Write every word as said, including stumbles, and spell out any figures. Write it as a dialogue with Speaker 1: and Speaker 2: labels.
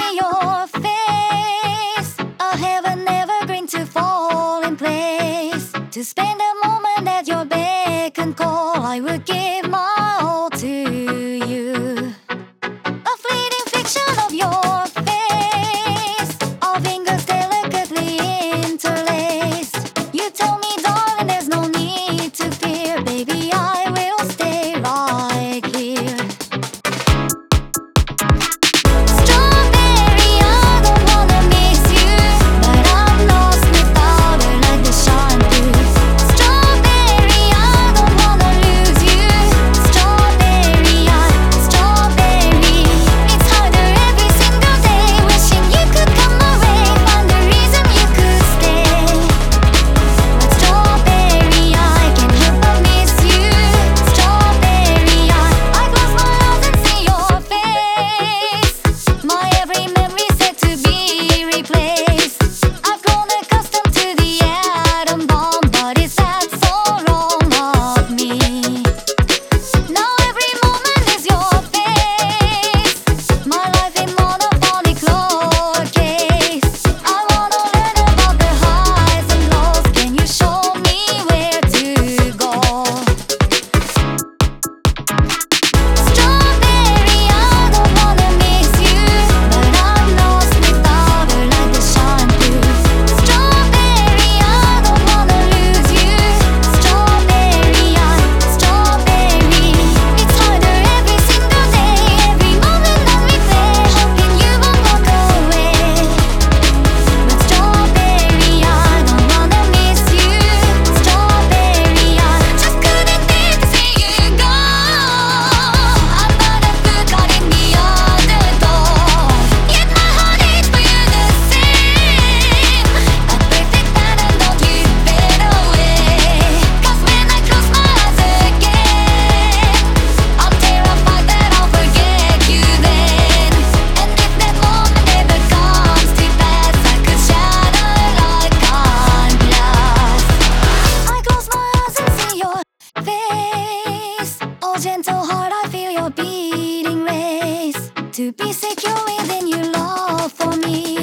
Speaker 1: see your face. A heaven evergreen to fall in place. To spend a moment at your beck and call, I would give my all to you. A fleeting fiction of your face, our fingers delicately interlaced. You told me, darling, there's no need to fear. Baby, I will stay right here. Strawberry, I don't wanna miss you, but I'm lost without her like the shampoo. Strawberry, I don't wanna lose you. Strawberry, I, strawberry. It's harder every single day, wishing you could come my way, find a reason you could stay. But strawberry, I can't help but miss you. Strawberry, I, I close my eyes and see your face. My every memory said to be replaced. I've grown accustomed to the atom bomb, but it's that so wrong of me. Now every moment is your face. My life in monophonic lowercase. I wanna learn about the highs and lows. Can you show me where to go? Strawberry, I don't wanna miss you, but I'm lost without her like the shampoo. Strawberry, I don't wanna lose you. Strawberry, I, strawberry. It's harder every single day, every moment that we play, hoping you won't walk away. But strawberry, I don't wanna miss you. Strawberry, I just couldn't bear to see you go. I'm not a fool caught in the underdog, yet my heart aches for you the same. A perfect pattern, don't you fade away. 'Cause when I close my eyes again, I'm terrified that I'll forget you then. And if that moment ever comes to pass, I could shatter like on glass. I close my eyes and see your face. Oh, gentle heart, I feel your beating race. To be secure within your love for me.